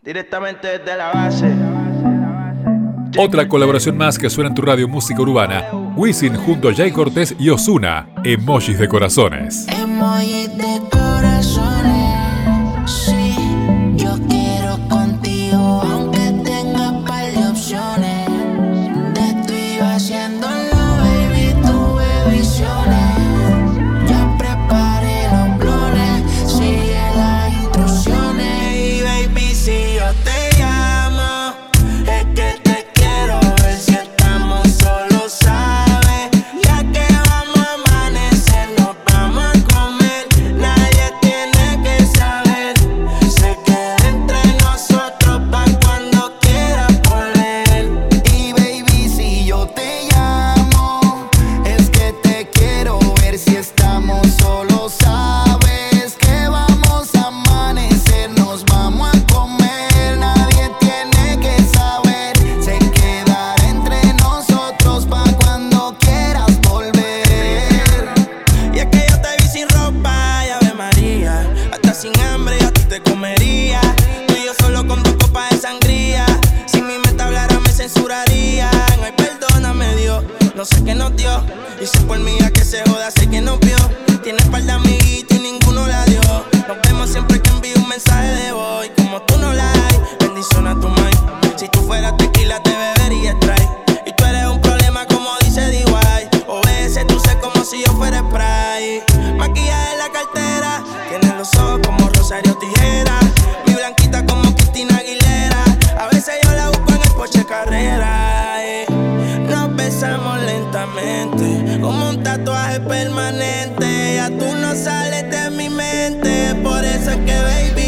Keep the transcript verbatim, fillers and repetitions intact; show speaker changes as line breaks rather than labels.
Directamente desde la base.
Otra colaboración más que suena en tu radio música urbana. Wisin junto a Jay Cortés y Ozuna. Emojis de corazones.
Emojis de corazones. Sí, yo quiero contigo, aunque tenga par de opciones. Te estoy haciéndolo, baby, tuve visiones. Ya preparé los blones, sigue las instrucciones. Y baby, si yo te llamo, es que te quiero ver si estamos solos, ¿sabes? Ya que vamos a amanecer, nos vamos a comer. Nadie tiene que saber. Se queda entre nosotros pa' cuando quieras volver. Y baby, si yo te llamo, es que te quiero ver si estamos solos, ¿sabes? Que vamos a amanecer, nos vamos a comer. Nadie tiene que saber. Se quedará entre nosotros pa' cuando quieras volver. Y es que yo te vi sin ropa, y Ave María, hasta sin hambre ya tú te comería. Tú y yo solo con dos copas de sangría. Si mi mente hablara me censuraría. Ay, perdóname Dios, no sé qué nos dio. Y si por mí a que se joda, sé que nos vio. Tienes par de amiguitos y ninguno la dio. Nos vemos siempre que envío un mensaje de voz. Como tú no la hay, bendición a tu mind. Si tú fueras tequila te bebería Sprite. Y tú eres un problema como dice D Y. O veces tú sé como si yo fuera spray. Maquillaje en la cartera, tienes los ojos como Rosario Tijera. Mi blanquita como Cristina Aguilera. A veces yo la busco en el Porsche Carrera. eh. Nos besamos lentamente, como un tatuaje permanente. Ya tú no sales de mi mente, por eso es que baby